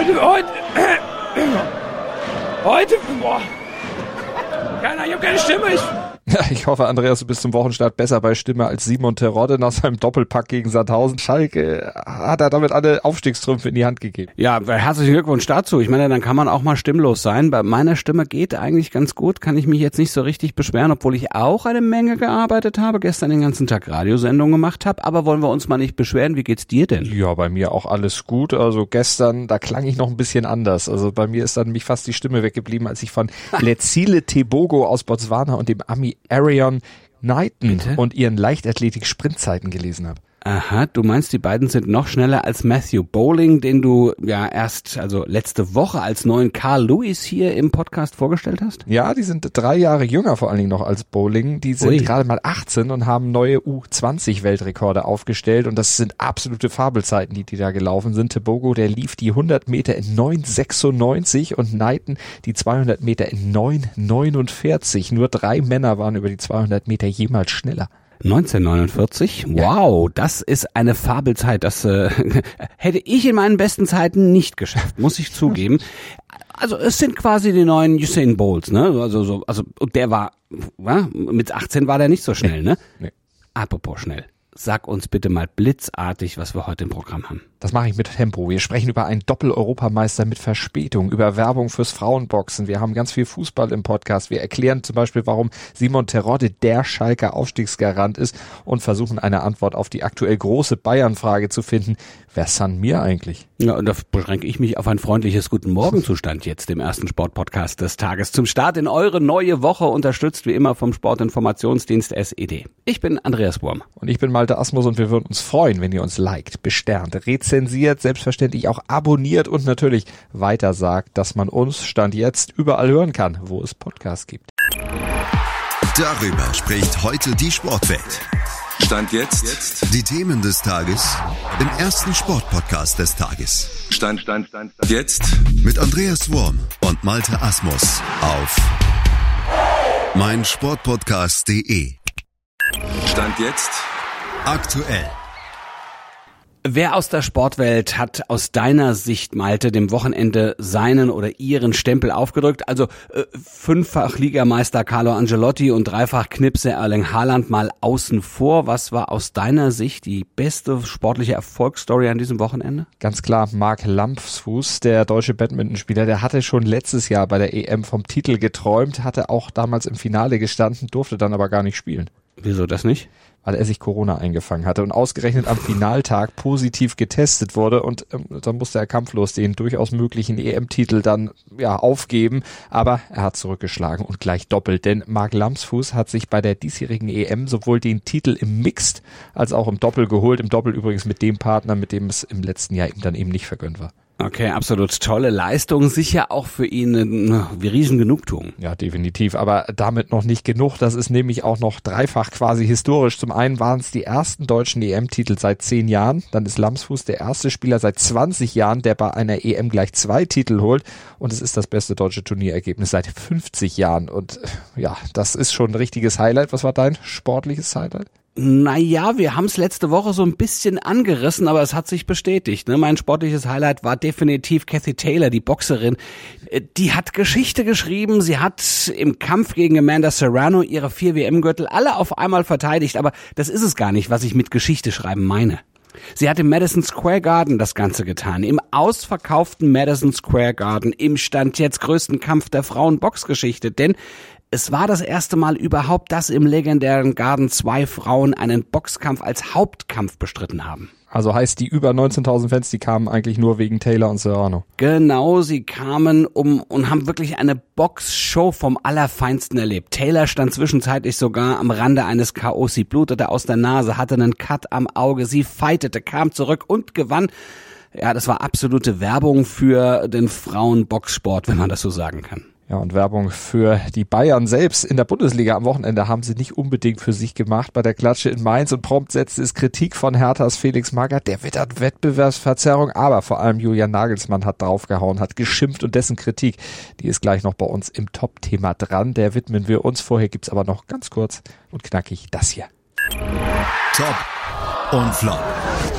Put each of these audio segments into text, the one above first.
Heute, boah. Ich hab keine Stimme. Ja, ich hoffe, Andreas, du bist zum Wochenstart besser bei Stimme als Simon Terodde nach seinem Doppelpack gegen Sandhausen. Schalke hat er damit alle Aufstiegstrümpfe in die Hand gegeben. Ja, herzlichen Glückwunsch dazu. Ich meine, dann kann man auch mal stimmlos sein. Bei meiner Stimme geht eigentlich ganz gut, kann ich mich jetzt nicht so richtig beschweren, obwohl ich auch eine Menge gearbeitet habe, gestern den ganzen Tag Radiosendungen gemacht habe. Aber wollen wir uns mal nicht beschweren, wie geht's dir denn? Ja, bei mir auch alles gut. Also gestern, da klang ich noch ein bisschen anders. Also bei mir ist dann mich fast die Stimme weggeblieben, als ich von Letsile Tebogo aus Botswana und dem Ami Arion Knighton und ihren Leichtathletik-Sprintzeiten gelesen habe. Aha, du meinst, die beiden sind noch schneller als Matthew Bowling, den du ja erst, also letzte Woche als neuen Carl Lewis hier im Podcast vorgestellt hast? Ja, die sind 3 Jahre jünger vor allen Dingen noch als Bowling. Die sind gerade mal 18 und haben neue U20-Weltrekorde aufgestellt und das sind absolute Fabelzeiten, die da gelaufen sind. Tebogo, der lief die 100 Meter in 9,96 und Knighton die 200 Meter in 9,49. Nur 3 Männer waren über die 200 Meter jemals schneller. 1949? Wow, das ist eine Fabelzeit. Das hätte ich in meinen besten Zeiten nicht geschafft, muss ich zugeben. Also es sind quasi die neuen Usain Bolts, ne? Also der war, mit 18 war der nicht so schnell, ne? Nee. Apropos schnell. Sag uns bitte mal blitzartig, was wir heute im Programm haben. Das mache ich mit Tempo. Wir sprechen über einen Doppel-Europameister mit Verspätung, über Werbung fürs Frauenboxen. Wir haben ganz viel Fußball im Podcast. Wir erklären zum Beispiel, warum Simon Terodde der Schalker Aufstiegsgarant ist und versuchen eine Antwort auf die aktuell große Bayern-Frage zu finden. Wer san mir eigentlich? Ja, und da beschränke ich mich auf ein freundliches Guten Morgen-Zustand jetzt im ersten Sportpodcast des Tages. Zum Start in eure neue Woche, unterstützt wie immer vom Sportinformationsdienst SED. Ich bin Andreas Wurm. Und ich bin Malte Asmus und wir würden uns freuen, wenn ihr uns liked, besternt, rezensiert, selbstverständlich auch abonniert und natürlich weitersagt, dass man uns Stand jetzt überall hören kann, wo es Podcasts gibt. Darüber spricht heute die Sportwelt. Stand jetzt. Die Themen des Tages im ersten Sportpodcast des Tages. Stand jetzt. Mit Andreas Wurm und Malte Asmus auf meinsportpodcast.de. Stand jetzt. Aktuell. Wer aus der Sportwelt hat aus deiner Sicht, Malte, dem Wochenende seinen oder ihren Stempel aufgedrückt? Also 5-fach Ligameister Carlo Ancelotti und 3-fach Knipse Erling Haaland mal außen vor. Was war aus deiner Sicht die beste sportliche Erfolgsstory an diesem Wochenende? Ganz klar, Mark Lampsfuß, der deutsche Badmintonspieler, der hatte schon letztes Jahr bei der EM vom Titel geträumt, hatte auch damals im Finale gestanden, durfte dann aber gar nicht spielen. Wieso das nicht? Weil er sich Corona eingefangen hatte und ausgerechnet am Finaltag positiv getestet wurde und dann musste er kampflos den durchaus möglichen EM-Titel dann aufgeben, aber er hat zurückgeschlagen und gleich doppelt, denn Mark Lampsfuß hat sich bei der diesjährigen EM sowohl den Titel im Mixed als auch im Doppel geholt, im Doppel übrigens mit dem Partner, mit dem es im letzten Jahr ihm dann eben nicht vergönnt war. Okay, absolut tolle Leistung, sicher auch für ihn eine riesen Genugtuung. Ja, definitiv, aber damit noch nicht genug, das ist nämlich auch noch dreifach quasi historisch. Zum einen waren es die ersten deutschen EM-Titel seit 10 Jahren, dann ist Lampsfuß der erste Spieler seit 20 Jahren, der bei einer EM gleich 2 Titel holt und es ist das beste deutsche Turnierergebnis seit 50 Jahren und ja, das ist schon ein richtiges Highlight. Was war dein sportliches Highlight? Naja, wir haben es letzte Woche so ein bisschen angerissen, aber es hat sich bestätigt. Ne? Mein sportliches Highlight war definitiv Cathy Taylor, die Boxerin. Die hat Geschichte geschrieben. Sie hat im Kampf gegen Amanda Serrano ihre 4 WM-Gürtel alle auf einmal verteidigt. Aber das ist es gar nicht, was ich mit Geschichte schreiben meine. Sie hat im Madison Square Garden das Ganze getan. Im ausverkauften Madison Square Garden, im Stand jetzt größten Kampf der Frauenboxgeschichte. Denn es war das erste Mal überhaupt, dass im legendären Garden 2 Frauen einen Boxkampf als Hauptkampf bestritten haben. Also heißt, die über 19.000 Fans, die kamen eigentlich nur wegen Taylor und Serrano. Genau, sie kamen und haben wirklich eine Boxshow vom Allerfeinsten erlebt. Taylor stand zwischenzeitlich sogar am Rande eines K.O.s. Sie blutete aus der Nase, hatte einen Cut am Auge, sie fightete, kam zurück und gewann. Ja, das war absolute Werbung für den Frauenboxsport, wenn man das so sagen kann. Ja, und Werbung für die Bayern selbst in der Bundesliga am Wochenende haben sie nicht unbedingt für sich gemacht bei der Klatsche in Mainz und prompt setzte es Kritik von Herthas Felix Magath, der wittert Wettbewerbsverzerrung, aber vor allem Julian Nagelsmann hat draufgehauen, hat geschimpft und dessen Kritik, die ist gleich noch bei uns im Top-Thema dran, der widmen wir uns. Vorher gibt's aber noch ganz kurz und knackig das hier. Top und Flop.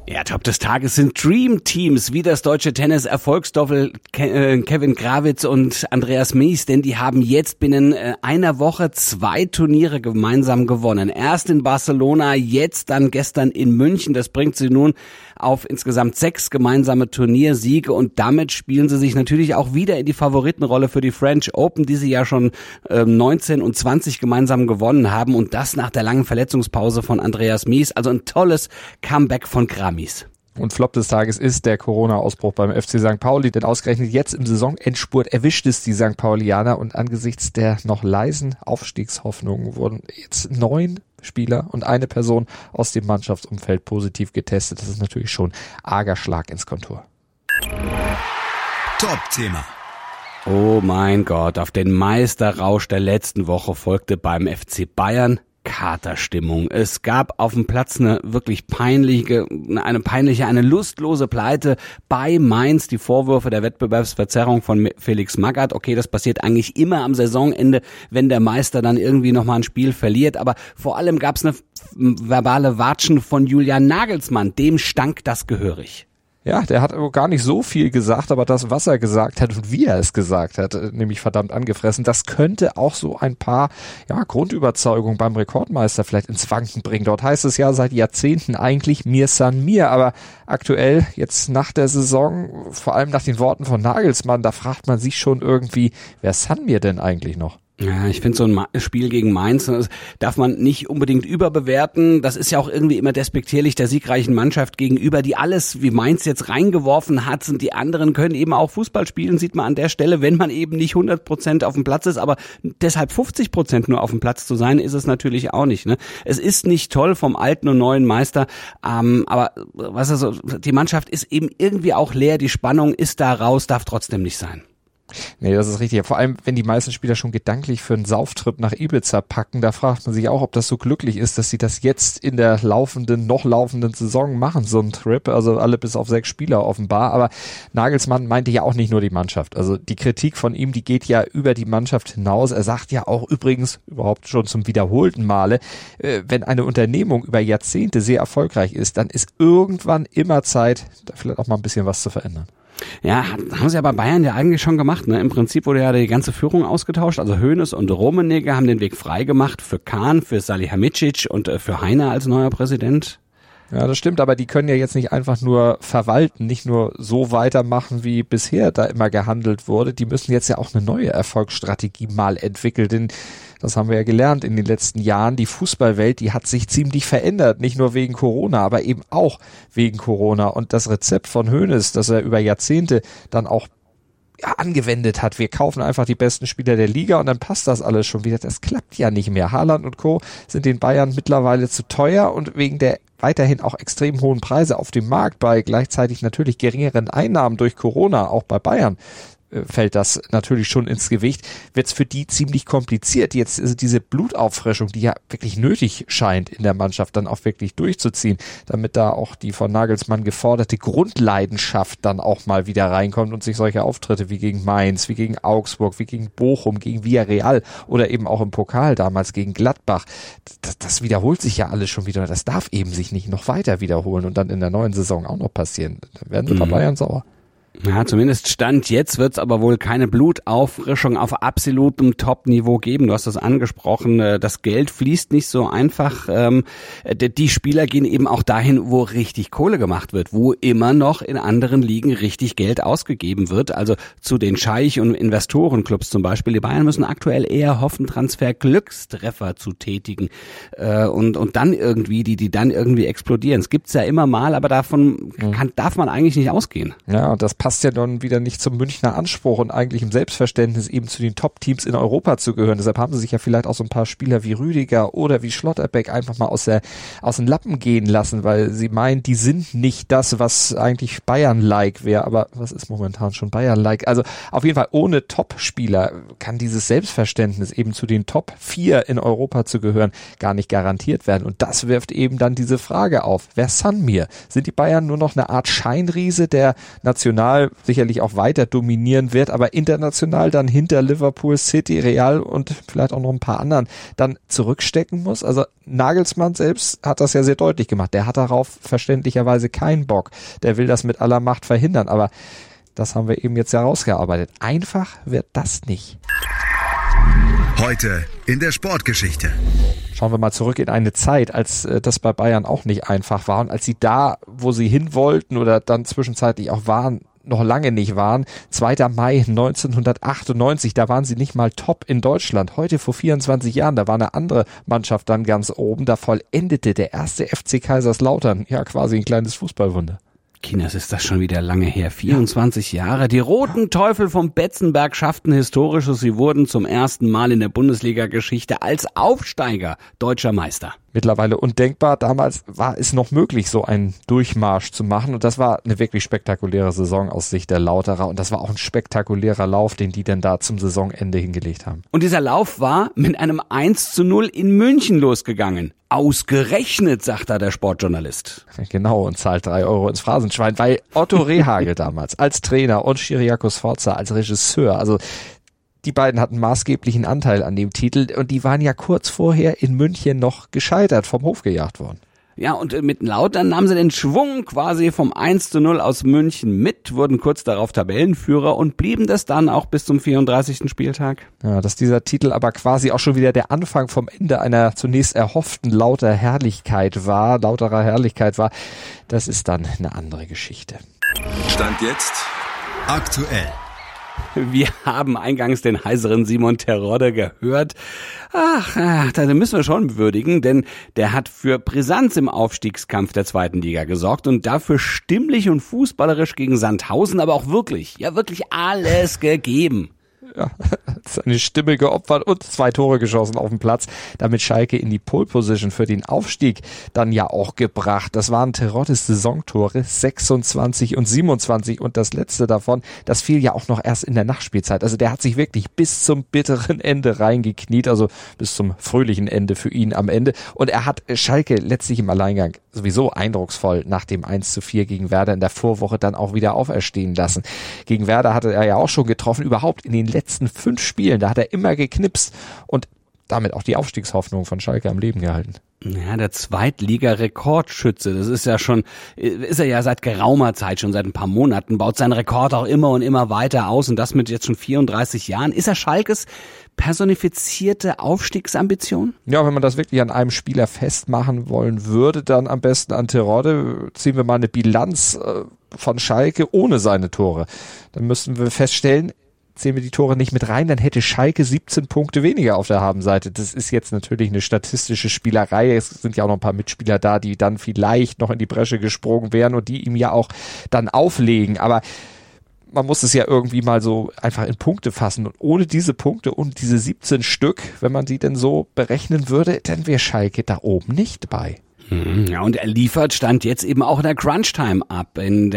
Ja, Top des Tages sind Dream Teams, wie das deutsche Tennis-Erfolgsdoppel Kevin Grawitz und Andreas Mies, denn die haben jetzt binnen einer Woche 2 Turniere gemeinsam gewonnen. Erst in Barcelona, jetzt dann gestern in München. Das bringt sie nun auf insgesamt 6 gemeinsame Turniersiege und damit spielen sie sich natürlich auch wieder in die Favoritenrolle für die French Open, die sie ja schon 19 und 20 gemeinsam gewonnen haben und das nach der langen Verletzungspause von Andreas Mies. Also ein tolles Comeback von Kramis. Und Flop des Tages ist der Corona-Ausbruch beim FC St. Pauli, denn ausgerechnet jetzt im Saisonendspurt erwischt es die St. Paulianer und angesichts der noch leisen Aufstiegshoffnungen wurden jetzt 9 Spieler und eine Person aus dem Mannschaftsumfeld positiv getestet. Das ist natürlich schon arger Schlag ins Kontor. Top-Thema. Oh mein Gott, auf den Meisterrausch der letzten Woche folgte beim FC Bayern Katerstimmung. Es gab auf dem Platz eine lustlose Pleite bei Mainz. Die Vorwürfe der Wettbewerbsverzerrung von Felix Magath. Okay, das passiert eigentlich immer am Saisonende, wenn der Meister dann irgendwie nochmal ein Spiel verliert. Aber vor allem gab es eine verbale Watschen von Julian Nagelsmann. Dem stank das gehörig. Ja, der hat gar nicht so viel gesagt, aber das, was er gesagt hat und wie er es gesagt hat, nämlich verdammt angefressen, das könnte auch so ein paar Grundüberzeugungen beim Rekordmeister vielleicht ins Wanken bringen. Dort heißt es ja seit Jahrzehnten eigentlich mir san mir, aber aktuell jetzt nach der Saison, vor allem nach den Worten von Nagelsmann, da fragt man sich schon irgendwie, wer san mir denn eigentlich noch? Ja, ich finde so ein Spiel gegen Mainz, das darf man nicht unbedingt überbewerten. Das ist ja auch irgendwie immer despektierlich der siegreichen Mannschaft gegenüber, die alles wie Mainz jetzt reingeworfen hat. Und die anderen können eben auch Fußball spielen, sieht man an der Stelle, wenn man eben nicht 100% auf dem Platz ist. Aber deshalb 50% nur auf dem Platz zu sein, ist es natürlich auch nicht. Ne? Es ist nicht toll vom alten und neuen Meister, aber die Mannschaft ist eben irgendwie auch leer. Die Spannung ist da raus, darf trotzdem nicht sein. Nee, das ist richtig. Vor allem, wenn die meisten Spieler schon gedanklich für einen Sauftrip nach Ibiza packen, da fragt man sich auch, ob das so glücklich ist, dass sie das jetzt in der noch laufenden Saison machen, so ein Trip. Also alle bis auf 6 Spieler offenbar. Aber Nagelsmann meinte ja auch nicht nur die Mannschaft. Also die Kritik von ihm, die geht ja über die Mannschaft hinaus. Er sagt ja auch übrigens überhaupt schon zum wiederholten Male, wenn eine Unternehmung über Jahrzehnte sehr erfolgreich ist, dann ist irgendwann immer Zeit, da vielleicht auch mal ein bisschen was zu verändern. Ja, haben sie ja bei Bayern ja eigentlich schon gemacht. Ne? Im Prinzip wurde ja die ganze Führung ausgetauscht. Also Hoeneß und Rummenigge haben den Weg frei gemacht für Kahn, für Salihamidzic und für Heiner als neuer Präsident. Ja, das stimmt, aber die können ja jetzt nicht einfach nur verwalten, nicht nur so weitermachen, wie bisher da immer gehandelt wurde. Die müssen jetzt ja auch eine neue Erfolgsstrategie mal entwickeln, denn das haben wir ja gelernt in den letzten Jahren. Die Fußballwelt, die hat sich ziemlich verändert, nicht nur wegen Corona, aber eben auch wegen Corona. Und das Rezept von Hoeneß, das er über Jahrzehnte dann auch angewendet hat, wir kaufen einfach die besten Spieler der Liga und dann passt das alles schon wieder. Das klappt ja nicht mehr. Haaland und Co. sind den Bayern mittlerweile zu teuer und wegen der weiterhin auch extrem hohen Preise auf dem Markt bei gleichzeitig natürlich geringeren Einnahmen durch Corona, auch bei Bayern, fällt das natürlich schon ins Gewicht, wird es für die ziemlich kompliziert. Jetzt ist diese Blutauffrischung, die ja wirklich nötig scheint in der Mannschaft, dann auch wirklich durchzuziehen, damit da auch die von Nagelsmann geforderte Grundleidenschaft dann auch mal wieder reinkommt und sich solche Auftritte wie gegen Mainz, wie gegen Augsburg, wie gegen Bochum, gegen Villarreal oder eben auch im Pokal damals gegen Gladbach, das wiederholt sich ja alles schon wieder. Das darf eben sich nicht noch weiter wiederholen und dann in der neuen Saison auch noch passieren. Da werden sie bei Bayern sauer. Ja, zumindest Stand jetzt wird es aber wohl keine Blutauffrischung auf absolutem Top-Niveau geben. Du hast das angesprochen, das Geld fließt nicht so einfach. Die Spieler gehen eben auch dahin, wo richtig Kohle gemacht wird, wo immer noch in anderen Ligen richtig Geld ausgegeben wird. Also zu den Scheich- und Investorenclubs zum Beispiel. Die Bayern müssen aktuell eher hoffen, Transfer-Glückstreffer zu tätigen und dann irgendwie, die dann irgendwie explodieren. Es gibt's ja immer mal, aber davon darf man eigentlich nicht ausgehen. Ja, und das passt ja dann wieder nicht zum Münchner Anspruch und eigentlich im Selbstverständnis eben zu den Top-Teams in Europa zu gehören. Deshalb haben sie sich ja vielleicht auch so ein paar Spieler wie Rüdiger oder wie Schlotterbeck einfach mal aus den Lappen gehen lassen, weil sie meinen, die sind nicht das, was eigentlich Bayern-like wäre. Aber was ist momentan schon Bayern-like? Also auf jeden Fall ohne Top-Spieler kann dieses Selbstverständnis eben zu den Top 4 in Europa zu gehören gar nicht garantiert werden. Und das wirft eben dann diese Frage auf. Wer san mir? Sind die Bayern nur noch eine Art Scheinriese der nationalen national sicherlich auch weiter dominieren wird, aber international dann hinter Liverpool, City, Real und vielleicht auch noch ein paar anderen dann zurückstecken muss. Also Nagelsmann selbst hat das ja sehr deutlich gemacht. Der hat darauf verständlicherweise keinen Bock. Der will das mit aller Macht verhindern, aber das haben wir eben jetzt ja rausgearbeitet. Einfach wird das nicht. Heute in der Sportgeschichte. Schauen wir mal zurück in eine Zeit, als das bei Bayern auch nicht einfach war und als sie da, wo sie hin wollten oder dann zwischenzeitlich auch waren, noch lange nicht waren. 2. Mai 1998, da waren sie nicht mal top in Deutschland. Heute vor 24 Jahren, da war eine andere Mannschaft dann ganz oben. Da vollendete der erste FC Kaiserslautern, ja quasi ein kleines Fußballwunder. Kinders, ist das schon wieder lange her. 24 Jahre. Die Roten Teufel vom Betzenberg schafften Historisches. Sie wurden zum ersten Mal in der Bundesliga-Geschichte als Aufsteiger deutscher Meister. Mittlerweile undenkbar. Damals war es noch möglich, so einen Durchmarsch zu machen. Und das war eine wirklich spektakuläre Saison aus Sicht der Lauterer. Und das war auch ein spektakulärer Lauf, den die dann da zum Saisonende hingelegt haben. Und dieser Lauf war mit einem 1:0 in München losgegangen. Ausgerechnet, sagt da der Sportjournalist. Genau, und zahlt 3 Euro ins Phrasenschwein, weil Otto Rehhagel damals als Trainer und Chiriakos Forza als Regisseur, also die beiden hatten maßgeblichen Anteil an dem Titel und die waren ja kurz vorher in München noch gescheitert, vom Hof gejagt worden. Ja, und mit Lautern nahmen sie den Schwung quasi vom 1:0 aus München mit, wurden kurz darauf Tabellenführer und blieben das dann auch bis zum 34. Spieltag. Ja, dass dieser Titel aber quasi auch schon wieder der Anfang vom Ende einer zunächst erhofften Lauterer Herrlichkeit war, das ist dann eine andere Geschichte. Stand jetzt aktuell. Wir haben eingangs den heiseren Simon Terodde gehört. Da müssen wir schon würdigen, denn der hat für Brisanz im Aufstiegskampf der 2. Liga gesorgt und dafür stimmlich und fußballerisch gegen Sandhausen, aber auch wirklich alles gegeben. Ja, seine Stimme geopfert und 2 Tore geschossen auf dem Platz. Damit Schalke in die Pole Position für den Aufstieg dann ja auch gebracht. Das waren Teroddes Saisontore 26 und 27 und das letzte davon, das fiel ja auch noch erst in der Nachspielzeit. Also der hat sich wirklich bis zum bitteren Ende reingekniet, also bis zum fröhlichen Ende für ihn am Ende. Und er hat Schalke letztlich im Alleingang sowieso eindrucksvoll nach dem 1:4 gegen Werder in der Vorwoche dann auch wieder auferstehen lassen. Gegen Werder hatte er ja auch schon getroffen, überhaupt in den letzten 5 Spielen, da hat er immer geknipst und damit auch die Aufstiegshoffnung von Schalke am Leben gehalten. Ja, der Zweitliga-Rekordschütze, das ist er ja seit geraumer Zeit, schon seit ein paar Monaten, baut seinen Rekord auch immer und immer weiter aus und das mit jetzt schon 34 Jahren. Ist er Schalkes personifizierte Aufstiegsambition? Ja, wenn man das wirklich an einem Spieler festmachen wollen würde, dann am besten an Terodde. Ziehen wir mal eine Bilanz von Schalke ohne seine Tore. Dann müssten wir feststellen, zählen wir die Tore nicht mit rein, dann hätte Schalke 17 Punkte weniger auf der Habenseite. Das ist jetzt natürlich eine statistische Spielerei. Es sind ja auch noch ein paar Mitspieler da, die dann vielleicht noch in die Bresche gesprungen wären und die ihm ja auch dann auflegen. Aber man muss es ja irgendwie mal so einfach in Punkte fassen. Und ohne diese Punkte und diese 17 Stück, wenn man die denn so berechnen würde, dann wäre Schalke da oben nicht bei. Ja, und er liefert, stand jetzt eben auch in der Crunch-Time ab,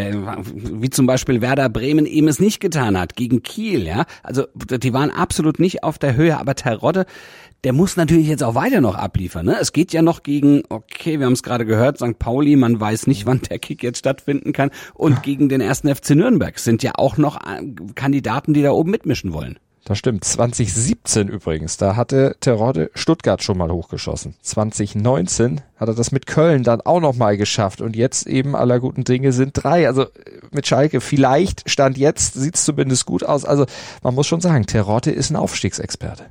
wie zum Beispiel Werder Bremen eben es nicht getan hat, gegen Kiel, ja. Also, die waren absolut nicht auf der Höhe, aber Terodde, der muss natürlich jetzt auch weiter noch abliefern, ne? Es geht ja noch gegen, okay, wir haben es gerade gehört, St. Pauli, man weiß nicht, wann der Kick jetzt stattfinden kann, und gegen den 1. FC Nürnberg sind ja auch noch Kandidaten, die da oben mitmischen wollen. Das stimmt. 2017 übrigens, da hatte Terodde Stuttgart schon mal hochgeschossen. 2019 hat er das mit Köln dann auch noch mal geschafft und jetzt eben aller guten Dinge sind 3. Also mit Schalke vielleicht, Stand jetzt, sieht es zumindest gut aus. Also man muss schon sagen, Terodde ist ein Aufstiegsexperte.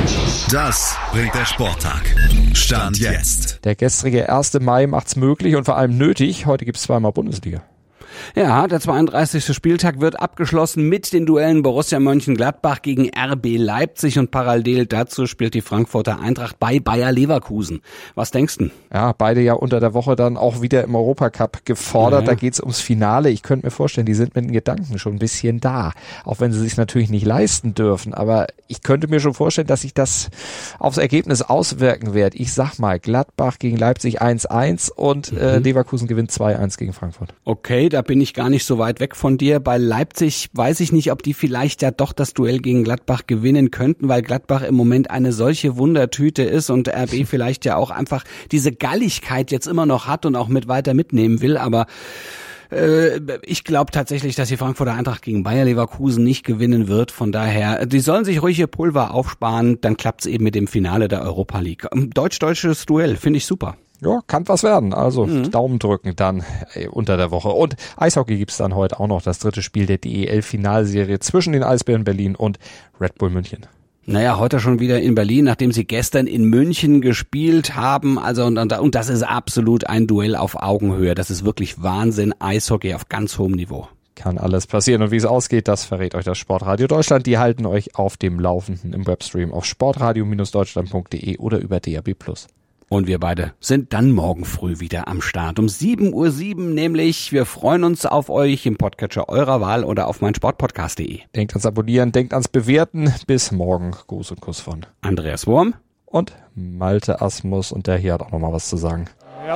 Das bringt der Sporttag. Stand jetzt. Der gestrige 1. Mai macht's möglich und vor allem nötig. Heute gibt's zweimal Bundesliga. Ja, der 32. Spieltag wird abgeschlossen mit den Duellen Borussia Mönchengladbach gegen RB Leipzig und parallel dazu spielt die Frankfurter Eintracht bei Bayer Leverkusen. Was denkst du? Ja, beide ja unter der Woche dann auch wieder im Europacup gefordert. Ja. Da geht's ums Finale. Ich könnte mir vorstellen, die sind mit den Gedanken schon ein bisschen da. Auch wenn sie sich natürlich nicht leisten dürfen. Aber ich könnte mir schon vorstellen, dass sich das aufs Ergebnis auswirken wird. Ich sag mal, Gladbach gegen Leipzig 1-1 und Leverkusen gewinnt 2-1 gegen Frankfurt. Okay, da bin ich gar nicht so weit weg von dir. Bei Leipzig weiß ich nicht, ob die vielleicht ja doch das Duell gegen Gladbach gewinnen könnten, weil Gladbach im Moment eine solche Wundertüte ist und RB vielleicht ja auch einfach diese Galligkeit jetzt immer noch hat und auch weiter mitnehmen will. Aber Ich glaube tatsächlich, dass die Frankfurter Eintracht gegen Bayer Leverkusen nicht gewinnen wird. Von daher, die sollen sich ruhig ihr Pulver aufsparen. Dann klappt's eben mit dem Finale der Europa League. Deutsch-deutsches Duell, finde ich super. Ja, kann was werden. Also Daumen drücken dann unter der Woche. Und Eishockey gibt's dann heute auch noch das dritte Spiel der DEL-Finalserie zwischen den Eisbären Berlin und Red Bull München. Naja, heute schon wieder in Berlin, nachdem sie gestern in München gespielt haben. Also und das ist absolut ein Duell auf Augenhöhe. Das ist wirklich Wahnsinn. Eishockey auf ganz hohem Niveau. Kann alles passieren. Und wie es ausgeht, das verrät euch das Sportradio Deutschland. Die halten euch auf dem Laufenden im Webstream auf sportradio-deutschland.de oder über DAB+. Und wir beide sind dann morgen früh wieder am Start um 7:07 Uhr, nämlich wir freuen uns auf euch im Podcatcher eurer Wahl oder auf meinsportpodcast.de. Denkt ans Abonnieren, denkt ans Bewerten. Bis morgen. Gruß und Kuss von Andreas Wurm und Malte Asmus. Und der hier hat auch nochmal was zu sagen. Ja,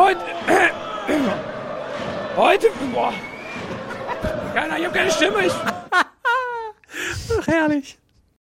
heute, boah. Ich hab keine Stimme. Ach, herrlich.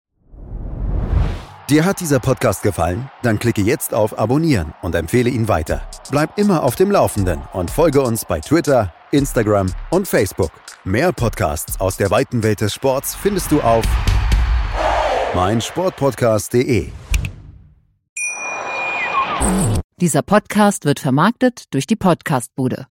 Dir hat dieser Podcast gefallen? Dann klicke jetzt auf Abonnieren und empfehle ihn weiter. Bleib immer auf dem Laufenden und folge uns bei Twitter, Instagram und Facebook. Mehr Podcasts aus der weiten Welt des Sports findest du auf meinsportpodcast.de. Dieser Podcast wird vermarktet durch die Podcastbude.